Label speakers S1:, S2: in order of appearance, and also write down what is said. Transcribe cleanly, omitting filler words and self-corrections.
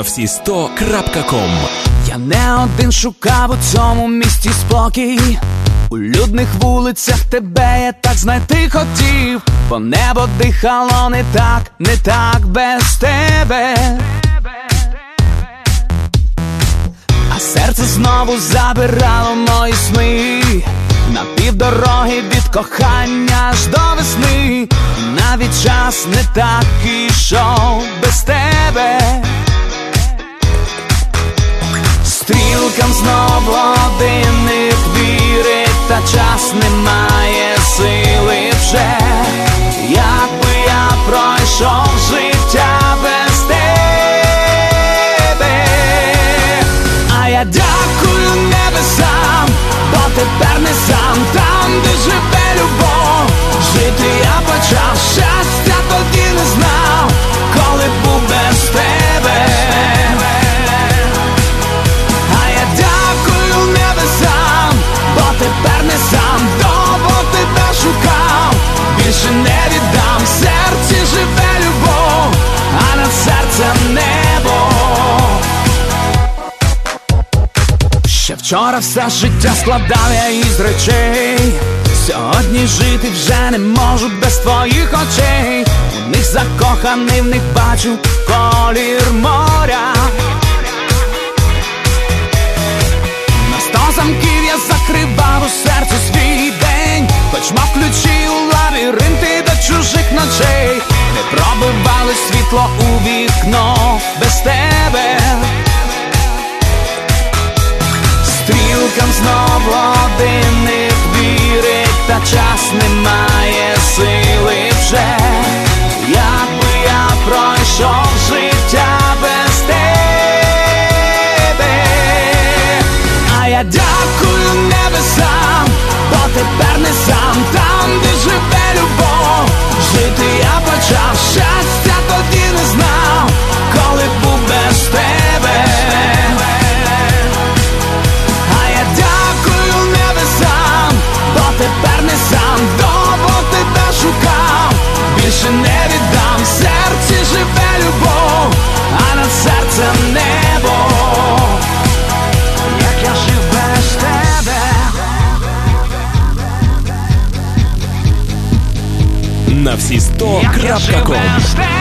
S1: всі 100.com.
S2: Я не один шукав у цьому місті спокій. У людних вулицях тебе я так знайти хотів, бо небо дихало не так без тебе. А серце знову забирало мої сни, на півдороги від кохання аж до весни. Навіть час не так ішов без тебе. Стрілкам знову годинник вірить, та час не має сили вже. Якби я пройшов життя без тебе. А я дякую небесам, бо тепер не сам там, де живе любов. Жити я почав, щастя тоді не знав, коли був без тебе. Тепер не сам, довго тебе шукав, більше не віддам. В серці живе любов, а над серцем небо. Ще вчора все життя складав я із речей, сьогодні жити вже не можу без твоїх очей. У них закоханий, в них бачу колір моря. На 100 замків я закривав у серці свій день, хоч мав ключі у лабіринти до чужих ночей. Не пробивали світло у вікно без тебе. Стрілкам знову годинник вірить, та час не має сили вже. Якби я пройшов життя без тебе. А я дякую небесам, бо тепер не сам там, де живе любов. Жити я почав, щастя тоді не знав, коли був без тебе. А я дякую небесам, бо тепер не сам, довго тебе шукав, більше не віддам. В серці живе любов, а над серцем небо. Як я жив без тебе.
S1: На всі 100.com.